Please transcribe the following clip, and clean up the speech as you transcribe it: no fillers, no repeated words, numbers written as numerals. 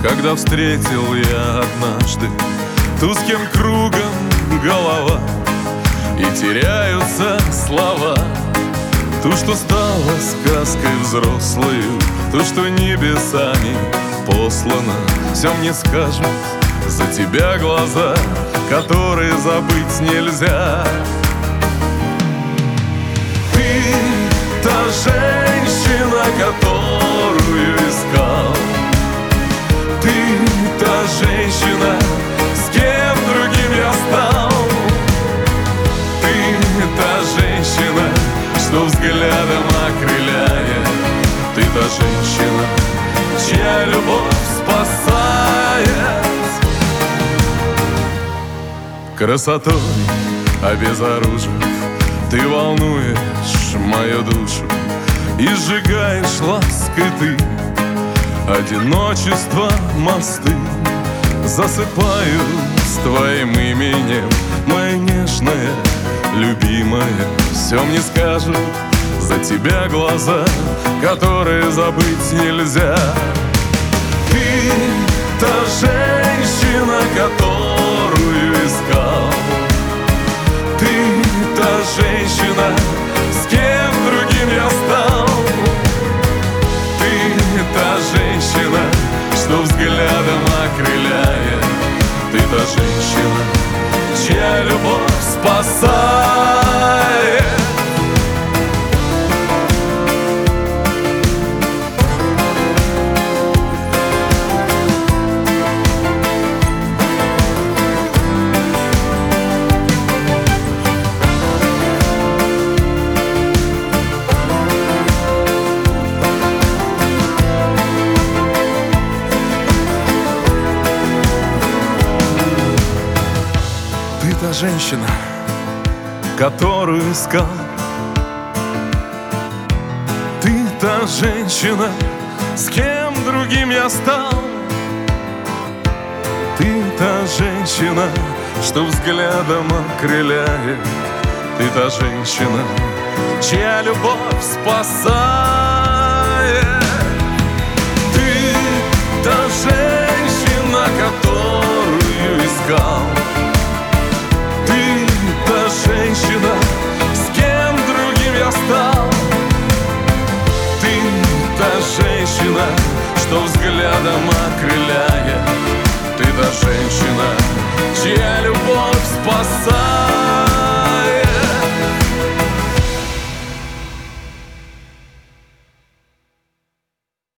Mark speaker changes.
Speaker 1: когда встретил я однажды ту, с кем кругом голова и теряются слова. Ту, что стала сказкой взрослою, ту, что небесами послана. Все мне скажут за тебя глаза, которые забыть нельзя. Ты та женщина, которую искал. Ты та женщина, с кем другим я стал. Ты та женщина, что взглядом окрыляет. Ты та женщина, чья любовь спасает. Красотой обезоружив, ты волнуешь мою душу и сжигаешь лаской ты одиночество мосты. Засыпаю с твоим именем, моя нежная, любимая. Все мне скажут за тебя глаза, которые забыть нельзя. Ты та женщина, которую искал. Ты та женщина, с кем другим я стал. Ты та женщина, что взглядом окрыляет. Ты та женщина, чья любовь спасает. Ты та женщина, которую искал. Ты та женщина, с кем другим я стал. Ты та женщина, что взглядом окрыляет. Ты та женщина, чья любовь спасает. Ты та женщина, которую искал. Ты та женщина, с кем другим я стал. Ты та женщина, что взглядом окрыляет.